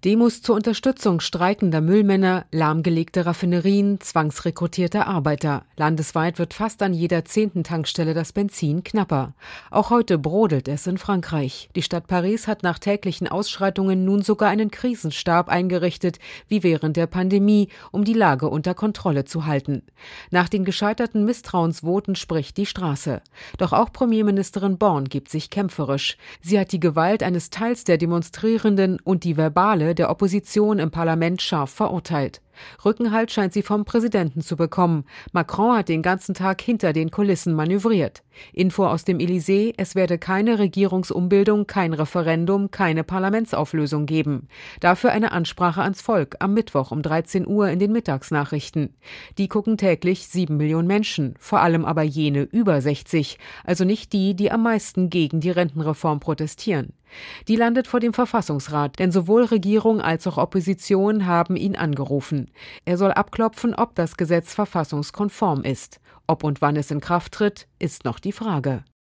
Demos zur Unterstützung streikender Müllmänner, lahmgelegte Raffinerien, zwangsrekrutierte Arbeiter. Landesweit wird fast an jeder 10. Tankstelle das Benzin knapper. Auch heute brodelt es in Frankreich. Die Stadt Paris hat nach täglichen Ausschreitungen nun sogar einen Krisenstab eingerichtet, wie während der Pandemie, um die Lage unter Kontrolle zu halten. Nach den gescheiterten Misstrauensvoten spricht die Straße. Doch auch Premierministerin Borne gibt sich kämpferisch. Sie hat die Gewalt eines Teils der Demonstrierenden und die verbale der Opposition im Parlament scharf verurteilt. Rückenhalt scheint sie vom Präsidenten zu bekommen. Macron hat den ganzen Tag hinter den Kulissen manövriert. Info aus dem Élysée: Es werde keine Regierungsumbildung, kein Referendum, keine Parlamentsauflösung geben. Dafür eine Ansprache ans Volk am Mittwoch um 13 Uhr in den Mittagsnachrichten. Die gucken täglich 7 Millionen Menschen, vor allem aber jene über 60, also nicht die, die am meisten gegen die Rentenreform protestieren. Die landet vor dem Verfassungsrat, denn sowohl Regierung als auch Opposition haben ihn angerufen. Er soll abklopfen, ob das Gesetz verfassungskonform ist. Ob und wann es in Kraft tritt, ist noch die Frage.